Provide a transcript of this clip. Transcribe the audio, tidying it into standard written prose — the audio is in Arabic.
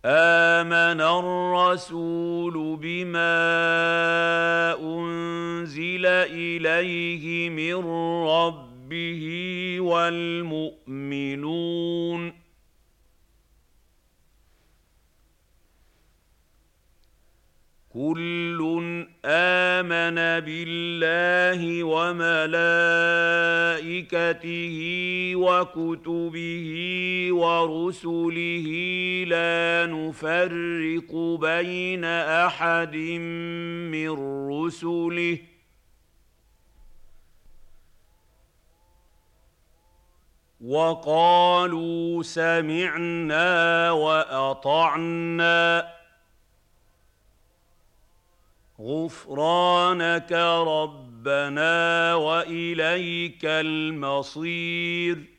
آمن الرسول بما أنزل إليه من ربه والمؤمنون كل آمن بالله وملائكته وكتبه ورسله لا نفرق بين أحد من رسله وقالوا سمعنا وأطعنا غفرانك ربنا وإليك المصير